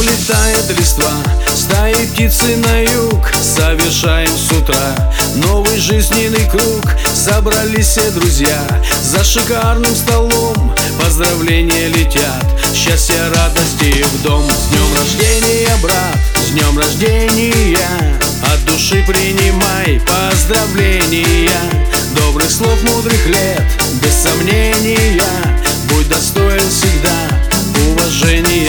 Взлетает листва, стаи птицы на юг. Совершаем с утра новый жизненный круг. Собрались все друзья за шикарным столом. Поздравления летят, счастья, радости в дом. С днем рождения, брат, с днем рождения. От души принимай поздравления. Добрых слов, мудрых лет, без сомнения. Будь достоин всегда уважения.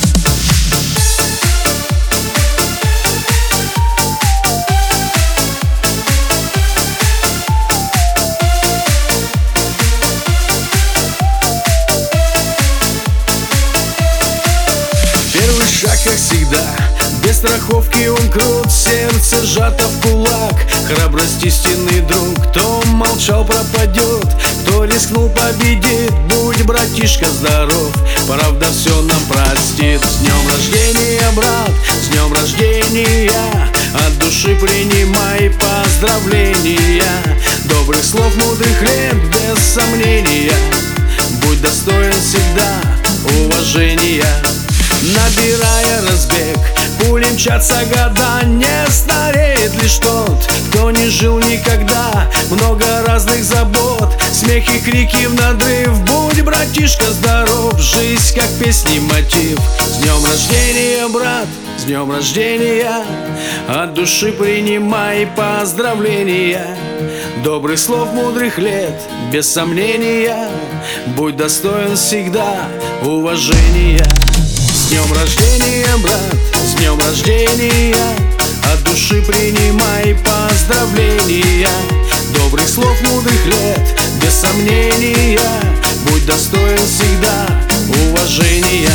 Первый шаг, как всегда, без страховки он крут. Сердце сжато в кулак, храбрость истинный друг. Кто молчал, пропадет, кто рискнул, победит. Будь, братишка, здоров, правда все нам простит. С днем рождения, брат, с днем рождения. От души принимай поздравления. Добрых слов, мудрых лет, без сомнения. Будь достоин всегда уважения. Набирая разбег, пули мчатся года. Не стареет лишь тот, кто не жил никогда. Много разных забот, смех и крики в надрыв. Будь, братишка, здоров, жизнь как песни мотив. С днем рождения, брат, с днем рождения. От души принимай поздравления. Добрых слов, мудрых лет, без сомнения. Будь достоин всегда уважения. С днем рождения, брат, с днем рождения. От души принимай поздравления. Добрых слов, мудрых лет, без сомнения. Будь достоин всегда уважения.